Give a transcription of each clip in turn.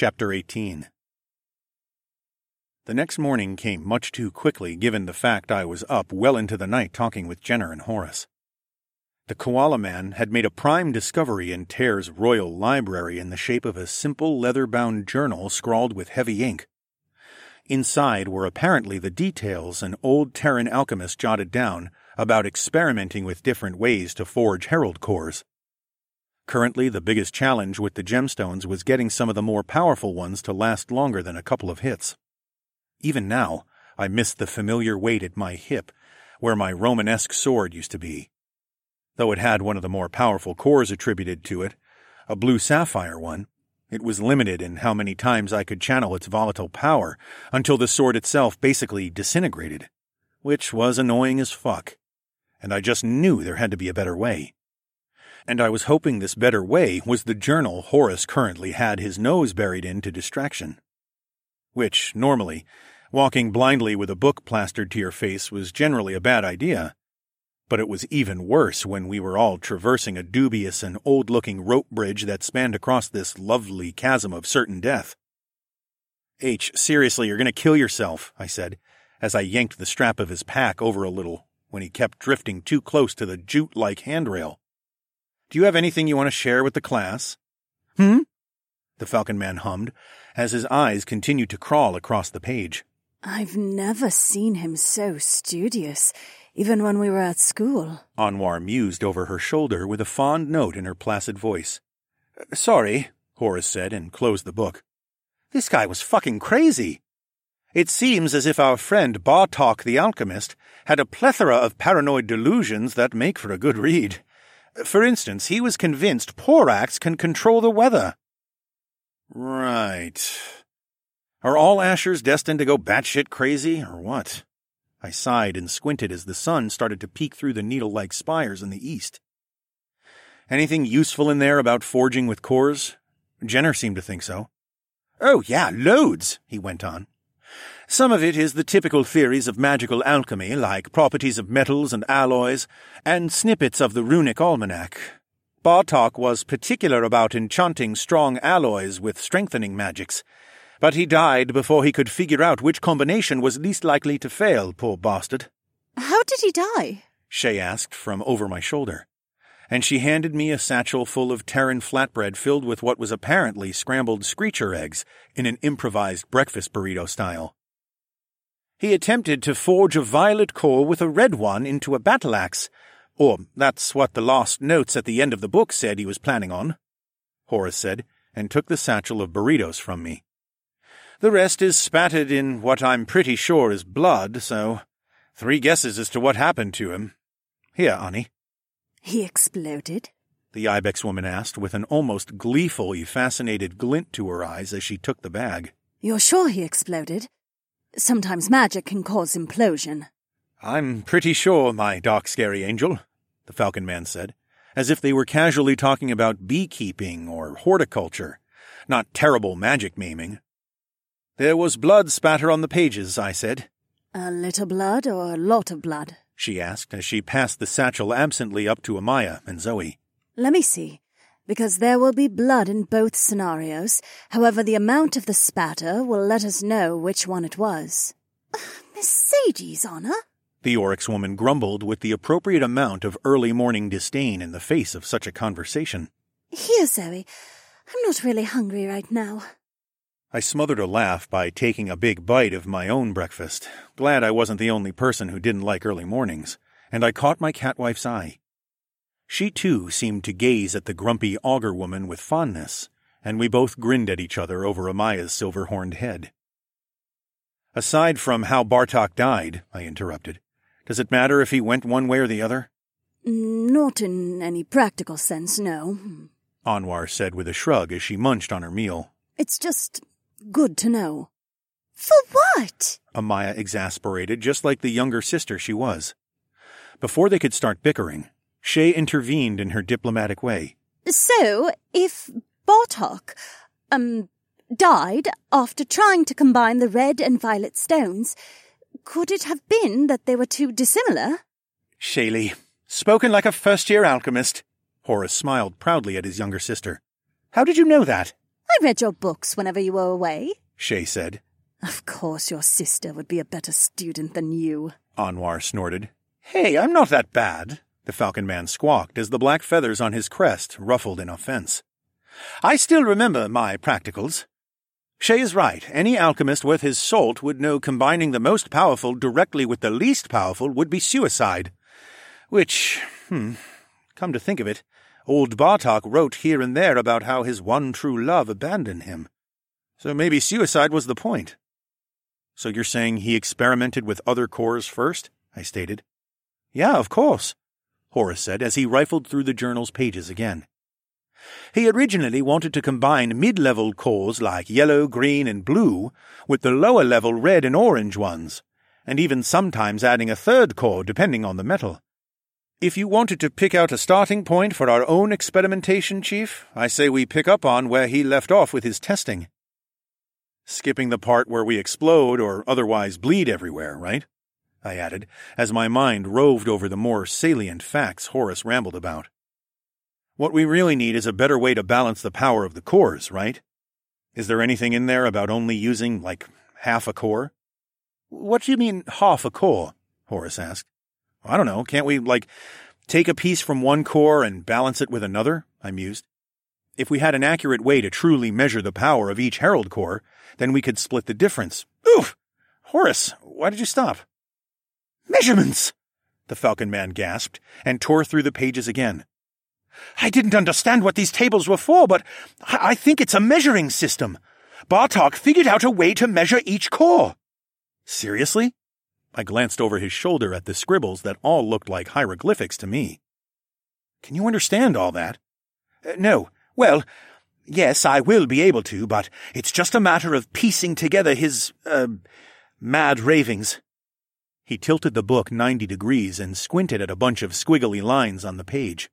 Chapter 18. The next morning came much too quickly given the fact I was up well into the night talking with Jenner and Horace. The Koala Man had made a prime discovery in Tear's royal library in the shape of a simple leather-bound journal scrawled with heavy ink. Inside were apparently the details an old Terran alchemist jotted down about experimenting with different ways to forge herald cores. Currently, the biggest challenge with the gemstones was getting some of the more powerful ones to last longer than a couple of hits. Even now, I missed the familiar weight at my hip, where my Romanesque sword used to be. Though it had one of the more powerful cores attributed to it, a blue sapphire one, it was limited in how many times I could channel its volatile power until the sword itself basically disintegrated, which was annoying as fuck. And I just knew there had to be a better way. And I was hoping this better way was the journal Horace currently had his nose buried in to distraction. Which, normally, walking blindly with a book plastered to your face was generally a bad idea. But it was even worse when we were all traversing a dubious and old-looking rope bridge that spanned across this lovely chasm of certain death. "H, seriously, you're going to kill yourself," I said, as I yanked the strap of his pack over a little when he kept drifting too close to the jute-like handrail. "Do you have anything you want to share with the class?" The Falcon Man hummed, as his eyes continued to crawl across the page. "I've never seen him so studious, even when we were at school," Anwar mused over her shoulder with a fond note in her placid voice. "Sorry," Horace said and closed the book. "This guy was fucking crazy. It seems as if our friend Bartok the Alchemist had a plethora of paranoid delusions that make for a good read. For instance, he was convinced Porax can control the weather." Right. Are all Ashers destined to go batshit crazy, or what? I sighed and squinted as the sun started to peek through the needle-like spires in the east. Anything useful in there about forging with cores? Jenner seemed to think so. "Oh, yeah, loads," he went on. "Some of it is the typical theories of magical alchemy, like properties of metals and alloys, and snippets of the runic almanac. Bartok was particular about enchanting strong alloys with strengthening magics, but he died before he could figure out which combination was least likely to fail, poor bastard." "How did he die?" Shay asked from over my shoulder, and she handed me a satchel full of Terran flatbread filled with what was apparently scrambled screecher eggs in an improvised breakfast burrito style. "He attempted to forge a violet core with a red one into a battle axe, or that's what the last notes at the end of the book said he was planning on," Horace said, and took the satchel of burritos from me. "The rest is spattered in what I'm pretty sure is blood, so 3 guesses as to what happened to him. Here, Annie." "He exploded?" the Ibex woman asked with an almost gleefully fascinated glint to her eyes as she took the bag. "You're sure he exploded? Sometimes magic can cause implosion." "I'm pretty sure, my dark scary angel," the Falcon Man said, as if they were casually talking about beekeeping or horticulture, not terrible magic maiming. "There was blood spatter on the pages," I said. "A little blood or a lot of blood?" she asked as she passed the satchel absently up to Amaya and Zoe. "Let me see, because there will be blood in both scenarios. However, the amount of the spatter will let us know which one it was." "Miss Sadie's Honor?" the Oryx woman grumbled with the appropriate amount of early morning disdain in the face of such a conversation. "Here, Zoe. I'm not really hungry right now." I smothered a laugh by taking a big bite of my own breakfast, glad I wasn't the only person who didn't like early mornings, and I caught my catwife's eye. She, too, seemed to gaze at the grumpy augur woman with fondness, and we both grinned at each other over Amaya's silver-horned head. "Aside from how Bartok died," I interrupted, "does it matter if he went one way or the other?" "Not in any practical sense, no," Anwar said with a shrug as she munched on her meal. "It's just good to know." "For what?" Amaya exasperated, just like the younger sister she was. Before they could start bickering, Shay intervened in her diplomatic way. "So, if Bartok, died after trying to combine the red and violet stones, could it have been that they were too dissimilar?" "Shaylee, spoken like a first-year alchemist." Horace smiled proudly at his younger sister. "How did you know that?" I read your books whenever you were away, Shay said. Of course your sister would be a better student than you, Anwar snorted. Hey, I'm not that bad, the Falcon Man squawked as the black feathers on his crest ruffled in offense. I still remember my practicals. Shay is right. Any alchemist worth his salt would know combining the most powerful directly with the least powerful would be suicide. Which, come to think of it, old Bartok wrote here and there about how his one true love abandoned him. So maybe suicide was the point. So you're saying he experimented with other cores first? I stated. Yeah, of course, Horace said as he rifled through the journal's pages again. He originally wanted to combine mid-level cores like yellow, green, and blue with the lower-level red and orange ones, and even sometimes adding a third core depending on the metal. If you wanted to pick out a starting point for our own experimentation, Chief, I say we pick up on where he left off with his testing. Skipping the part where we explode or otherwise bleed everywhere, right? I added, as my mind roved over the more salient facts Horace rambled about. What we really need is a better way to balance the power of the cores, right? Is there anything in there about only using, half a core? What do you mean, half a core? Horace asked. I don't know, can't we, take a piece from one core and balance it with another? I mused. If we had an accurate way to truly measure the power of each Herald core, then we could split the difference. Oof! Horace, why did you stop? Measurements! The Falcon Man gasped, and tore through the pages again. I didn't understand what these tables were for, but I think it's a measuring system. Bartok figured out a way to measure each core. Seriously? I glanced over his shoulder at the scribbles that all looked like hieroglyphics to me. Can you understand all that? No. Well, yes, I will be able to, but it's just a matter of piecing together his, mad ravings. He tilted the book 90 degrees and squinted at a bunch of squiggly lines on the page.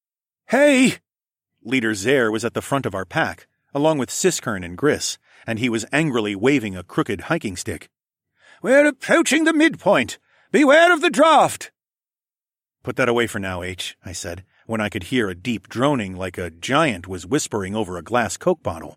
Hey! Leader Zare was at the front of our pack, along with Siskern and Gris, and he was angrily waving a crooked hiking stick. We're approaching the midpoint. Beware of the draft! Put that away for now, H, I said, when I could hear a deep droning like a giant was whispering over a glass Coke bottle.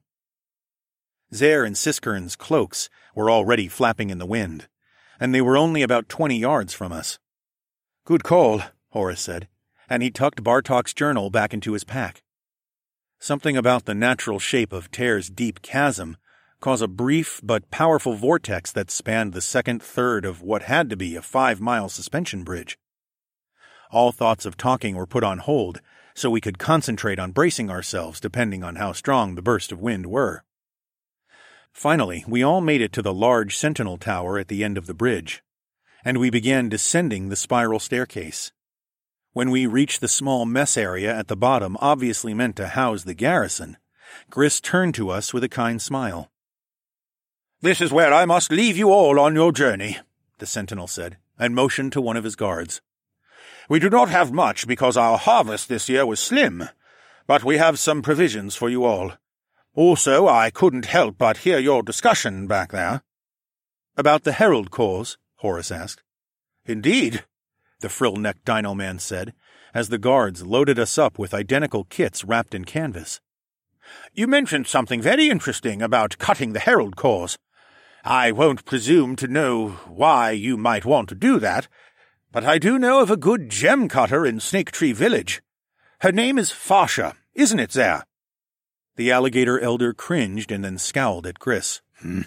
Zare and Siskern's cloaks were already flapping in the wind, and they were only about 20 yards from us. Good call, Horace said, and he tucked Bartok's journal back into his pack. Something about the natural shape of Tear's deep chasm caused a brief but powerful vortex that spanned the second third of what had to be a 5-mile suspension bridge. All thoughts of talking were put on hold, so we could concentrate on bracing ourselves depending on how strong the burst of wind were. Finally, we all made it to the large sentinel tower at the end of the bridge, and we began descending the spiral staircase. When we reached the small mess area at the bottom obviously meant to house the garrison, Gris turned to us with a kind smile. This is where I must leave you all on your journey, the sentinel said, and motioned to one of his guards. We do not have much because our harvest this year was slim, but we have some provisions for you all. Also, I couldn't help but hear your discussion back there. About the Herald cores? Horace asked. Indeed, the frill-necked Dino Man said, as the guards loaded us up with identical kits wrapped in canvas. You mentioned something very interesting about cutting the Herald cores. I won't presume to know why you might want to do that, but I do know of a good gem cutter in Snake Tree Village. Her name is Fasha, isn't it, Zare? The alligator elder cringed and then scowled at Gris.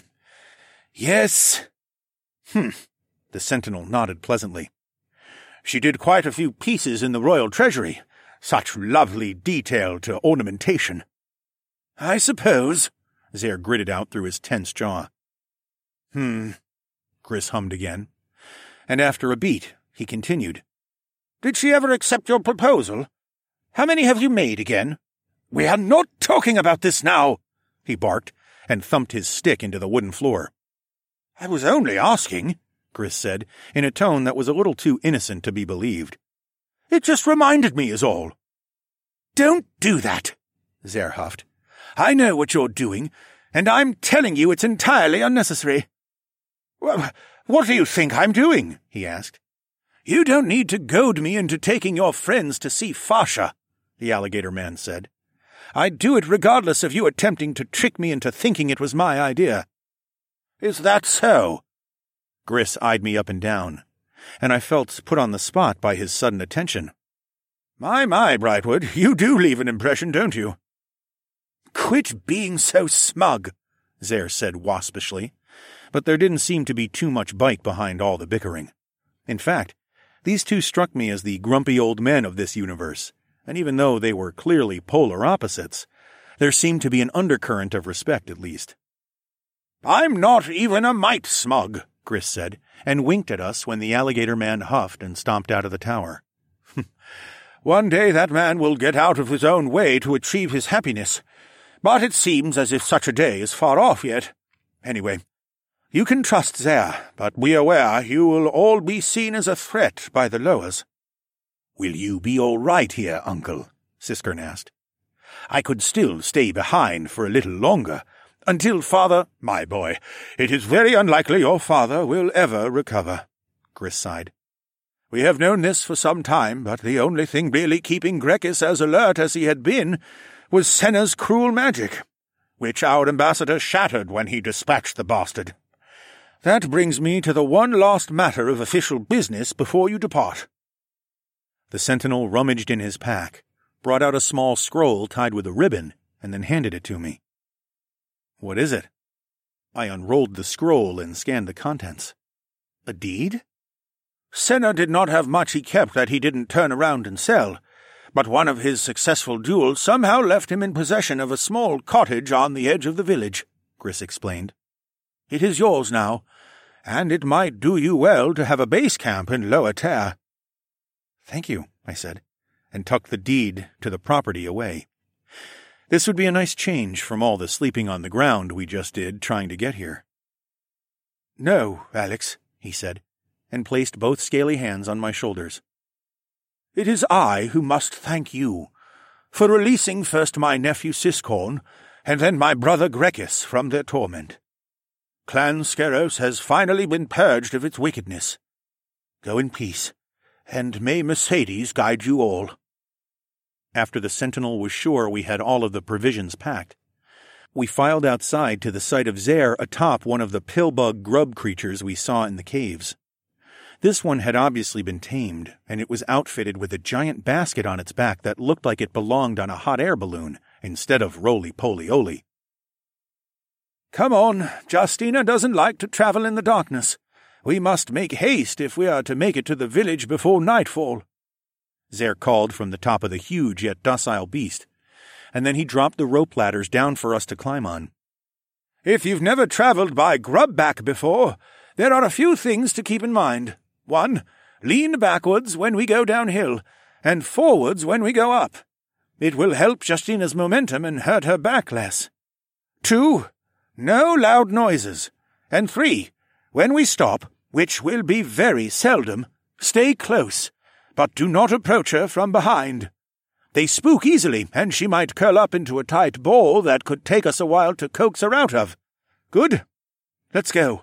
Yes. The sentinel nodded pleasantly. She did quite a few pieces in the royal treasury. Such lovely detail to ornamentation. I suppose, Zare gritted out through his tense jaw. Gris hummed again. And after a beat, he continued. Did she ever accept your proposal? How many have you made again? We are not talking about this now, he barked, and thumped his stick into the wooden floor. I was only asking, Gris said, in a tone that was a little too innocent to be believed. It just reminded me is all. Don't do that, Zare huffed. I know what you're doing, and I'm telling you it's entirely unnecessary. Well, what do you think I'm doing? He asked. You don't need to goad me into taking your friends to see Fasha, the alligator man said. I'd do it regardless of you attempting to trick me into thinking it was my idea." "Is that so?" Gris eyed me up and down, and I felt put on the spot by his sudden attention. My, Brightwood, you do leave an impression, don't you?" "Quit being so smug," Zare said waspishly, but there didn't seem to be too much bite behind all the bickering. In fact, these two struck me as the grumpy old men of this universe, and even though they were clearly polar opposites, there seemed to be an undercurrent of respect at least. "I'm not even a mite smug," Gris said, and winked at us when the alligator man huffed and stomped out of the tower. "One day that man will get out of his own way to achieve his happiness, but it seems as if such a day is far off yet. Anyway, you can trust Zare, but be aware you will all be seen as a threat by the Lowers." "Will you be all right here, Uncle?" Siskern asked. "I could still stay behind for a little longer, until Father—" "My boy, it is very unlikely your father will ever recover," Gris sighed. "We have known this for some time, but the only thing really keeping Grekis as alert as he had been was Senna's cruel magic, which our ambassador shattered when he dispatched the bastard. That brings me to the one last matter of official business before you depart." The sentinel rummaged in his pack, brought out a small scroll tied with a ribbon, and then handed it to me. "What is it?" I unrolled the scroll and scanned the contents. "A deed?" "Senna did not have much he kept that he didn't turn around and sell, but one of his successful duels somehow left him in possession of a small cottage on the edge of the village," Gris explained. "It is yours now, and it might do you well to have a base camp in Lower Terre." "Thank you," I said, and tucked the deed to the property away. This would be a nice change from all the sleeping on the ground we just did trying to get here. "No, Alex," he said, and placed both scaly hands on my shoulders. "It is I who must thank you, for releasing first my nephew Siskorn, and then my brother Grekis from their torment. Clan Skeros has finally been purged of its wickedness. Go in peace, and may Mercedes guide you all." After the sentinel was sure we had all of the provisions packed, we filed outside to the sight of Zare atop one of the pillbug grub creatures we saw in the caves. This one had obviously been tamed, and it was outfitted with a giant basket on its back that looked like it belonged on a hot air balloon instead of roly-poly-oly. "Come on, Justina doesn't like to travel in the darkness. We must make haste if we are to make it to the village before nightfall," Zare called from the top of the huge yet docile beast, and then he dropped the rope ladders down for us to climb on. "If you've never traveled by Grubback before, there are a few things to keep in mind. 1. Lean backwards when we go downhill, and forwards when we go up. It will help Justina's momentum and hurt her back less. 2. No loud noises. And 3. When we stop, which will be very seldom, stay close, but do not approach her from behind. They spook easily, and she might curl up into a tight ball that could take us a while to coax her out of. Good? Let's go."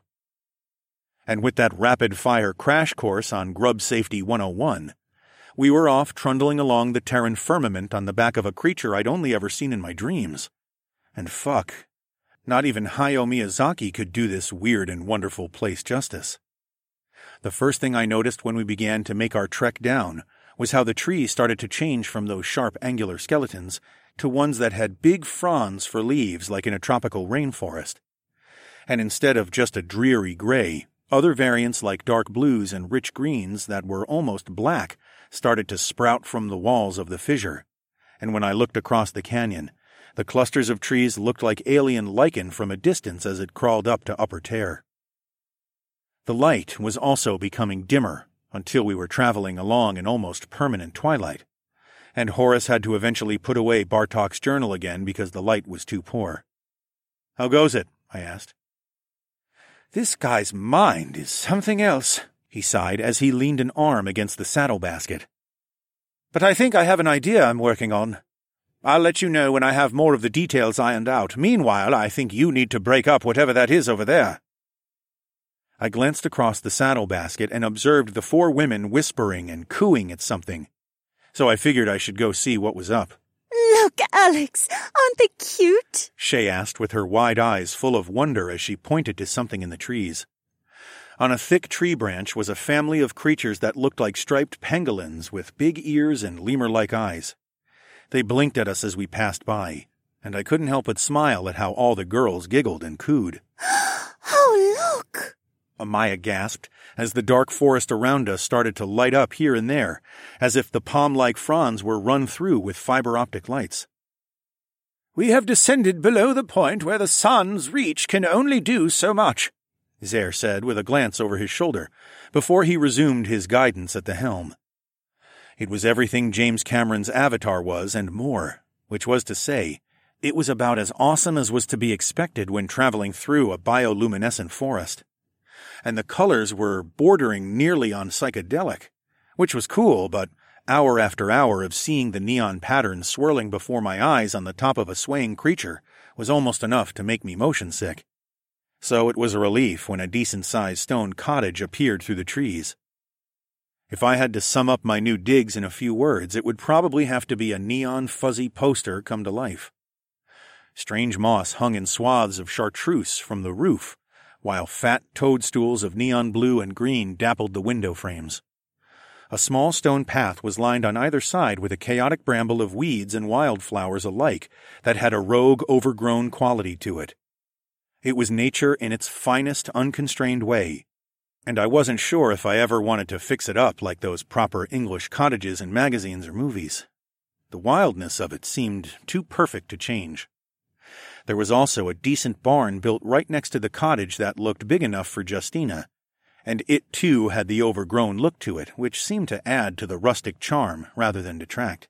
And with that rapid-fire crash course on Grub Safety 101, we were off trundling along the Terran firmament on the back of a creature I'd only ever seen in my dreams. And fuck, not even Hayao Miyazaki could do this weird and wonderful place justice. The first thing I noticed when we began to make our trek down was how the trees started to change from those sharp angular skeletons to ones that had big fronds for leaves like in a tropical rainforest. And instead of just a dreary gray, other variants like dark blues and rich greens that were almost black started to sprout from the walls of the fissure, and when I looked across the canyon, the clusters of trees looked like alien lichen from a distance as it crawled up to Upper Terre. The light was also becoming dimmer until we were traveling along an almost permanent twilight, and Horace had to eventually put away Bartok's journal again because the light was too poor. "How goes it?" I asked. "This guy's mind is something else," he sighed as he leaned an arm against the saddle basket. "But I think I have an idea I'm working on. I'll let you know when I have more of the details ironed out. Meanwhile, I think you need to break up whatever that is over there." I glanced across the saddle basket and observed the 4 women whispering and cooing at something, so I figured I should go see what was up. Look, Alex, aren't they cute? Shay asked with her wide eyes full of wonder as she pointed to something in the trees. On a thick tree branch was a family of creatures that looked like striped pangolins with big ears and lemur-like eyes. They blinked at us as we passed by, and I couldn't help but smile at how all the girls giggled and cooed. Oh, look! Amaya gasped as the dark forest around us started to light up here and there, as if the palm-like fronds were run through with fiber-optic lights. "We have descended below the point where the sun's reach can only do so much," Zaire said with a glance over his shoulder, before he resumed his guidance at the helm. It was everything James Cameron's Avatar was and more, which was to say, it was about as awesome as was to be expected when traveling through a bioluminescent forest. And the colors were bordering nearly on psychedelic, which was cool, but hour after hour of seeing the neon patterns swirling before my eyes on the top of a swaying creature was almost enough to make me motion sick. So it was a relief when a decent-sized stone cottage appeared through the trees. If I had to sum up my new digs in a few words, it would probably have to be a neon fuzzy poster come to life. Strange moss hung in swaths of chartreuse from the roof, while fat toadstools of neon blue and green dappled the window frames. A small stone path was lined on either side with a chaotic bramble of weeds and wildflowers alike that had a rogue, overgrown quality to it. It was nature in its finest, unconstrained way, and I wasn't sure if I ever wanted to fix it up like those proper English cottages in magazines or movies. The wildness of it seemed too perfect to change. There was also a decent barn built right next to the cottage that looked big enough for Justina, and it too had the overgrown look to it, which seemed to add to the rustic charm rather than detract.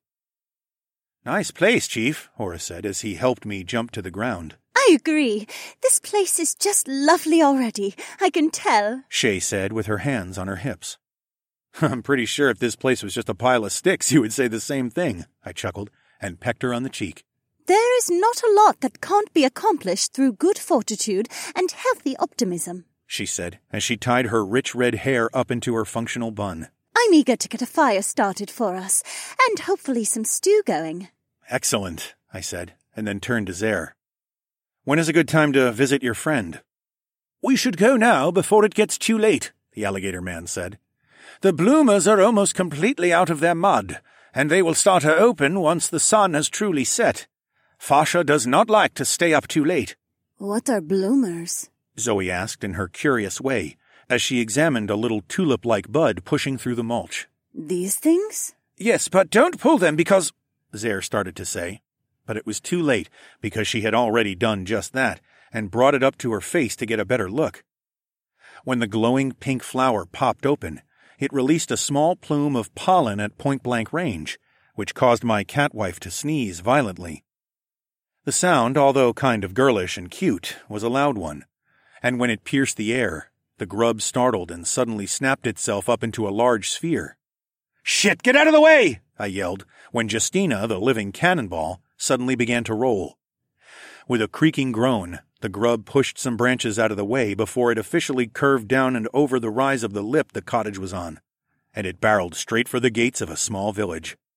"Nice place, Chief," Horace said as he helped me jump to the ground. I agree. This place is just lovely already, I can tell, Shay said with her hands on her hips. "I'm pretty sure if this place was just a pile of sticks, you would say the same thing," I chuckled, and pecked her on the cheek. There is not a lot that can't be accomplished through good fortitude and healthy optimism, she said, as she tied her rich red hair up into her functional bun. I'm eager to get a fire started for us, and hopefully some stew going. Excellent, I said, and then turned to Zaire. When is a good time to visit your friend? "We should go now before it gets too late," the alligator man said. "The bloomers are almost completely out of their mud, and they will start to open once the sun has truly set. Fasha does not like to stay up too late." What are bloomers? Zoe asked in her curious way, as she examined a little tulip-like bud pushing through the mulch. These things? "Yes, but don't pull them because—" Zaire started to say, but it was too late because she had already done just that and brought it up to her face to get a better look. When the glowing pink flower popped open, it released a small plume of pollen at point-blank range, which caused my catwife to sneeze violently. The sound, although kind of girlish and cute, was a loud one, and when it pierced the air, the grub startled and suddenly snapped itself up into a large sphere. "Shit, get out of the way!" I yelled, when Justina, the living cannonball, suddenly began to roll. With a creaking groan, the grub pushed some branches out of the way before it officially curved down and over the rise of the lip the cottage was on, and it barreled straight for the gates of a small village.